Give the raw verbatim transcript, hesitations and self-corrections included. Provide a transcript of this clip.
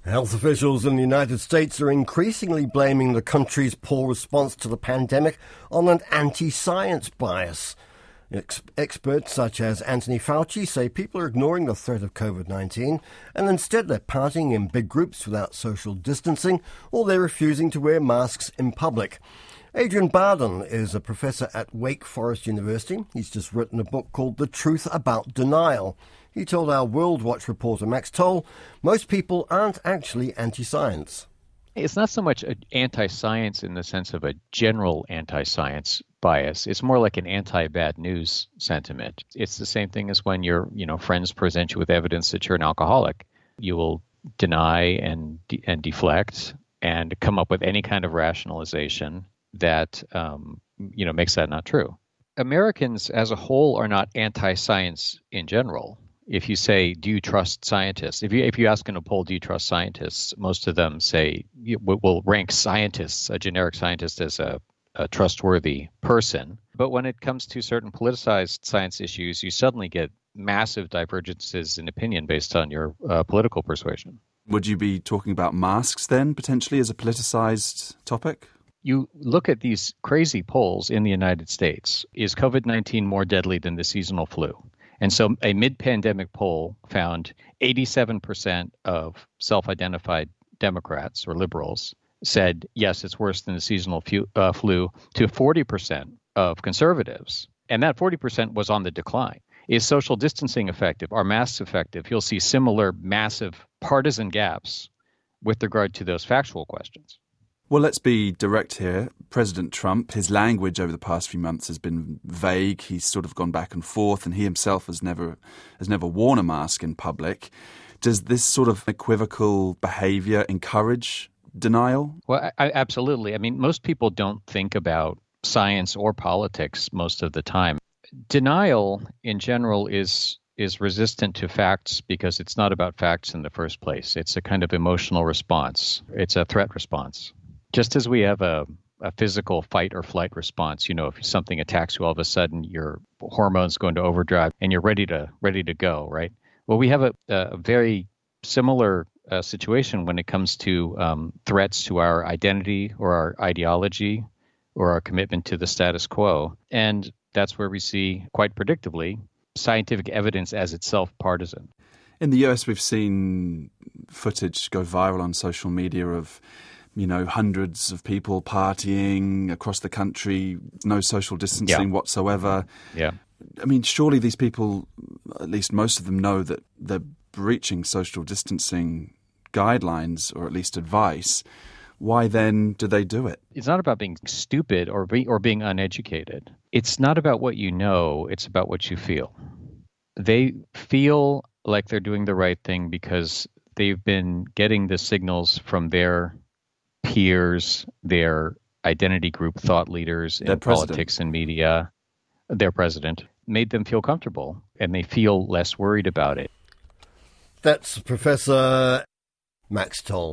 Health officials in the United States are increasingly blaming the country's poor response to the pandemic on an anti-science bias. Ex- experts such as Anthony Fauci say people are ignoring the threat of covid nineteen and instead they're partying in big groups without social distancing, or they're refusing to wear masks in public. Adrian Barden is a professor at Wake Forest University. He's just written a book called The Truth About Denial. He told our World Watch reporter Max Toll most people aren't actually anti-science. It's not so much an anti-science in the sense of a general anti-science bias. It's more like an anti-bad news sentiment. It's the same thing as when your, you know, friends present you with evidence that you're an alcoholic. You will deny and de- and deflect and come up with any kind of rationalization that, um, you know, makes that not true. Americans as a whole are not anti-science in general. If you say, do you trust scientists? If you if you ask in a poll, do you trust scientists? Most of them say, will rank scientists, a generic scientist, as a, a trustworthy person. But when it comes to certain politicized science issues, you suddenly get massive divergences in opinion based on your uh, political persuasion. Would you be talking about masks then, potentially, as a politicized topic? You look at these crazy polls in the United States. Is covid nineteen more deadly than the seasonal flu? And so a mid-pandemic poll found eighty-seven percent of self-identified Democrats or liberals said, yes, it's worse than the seasonal fu- uh, flu, to forty percent of conservatives. And that forty percent was on the decline. Is social distancing effective? Are masks effective? You'll see similar massive partisan gaps with regard to those factual questions. Well, let's be direct here. President Trump, his language over the past few months has been vague. He's sort of gone back and forth, and he himself has never has never worn a mask in public. Does this sort of equivocal behavior encourage denial? Well, I, absolutely. I mean, most people don't think about science or politics most of the time. Denial, in general, is is resistant to facts because it's not about facts in the first place. It's a kind of emotional response. It's a threat response. Just as we have a, a physical fight or flight response, you know, if something attacks you, all of a sudden your hormones go into overdrive and you're ready to ready to go, right? Well, we have a, a very similar uh, situation when it comes to um, threats to our identity or our ideology or our commitment to the status quo. And that's where we see, quite predictably, scientific evidence as itself partisan. In the U S, we've seen footage go viral on social media of, you know, hundreds of people partying across the country, no social distancing yeah. whatsoever. Yeah. I mean, surely these people, at least most of them, know that they're breaching social distancing guidelines or at least advice. Why then do they do it? It's not about being stupid or be, or being uneducated. It's not about what you know. It's about what you feel. They feel like they're doing the right thing because they've been getting the signals from their peers, their identity group thought leaders in politics and media, their president, made them feel comfortable and they feel less worried about it. That's Professor Max Toll.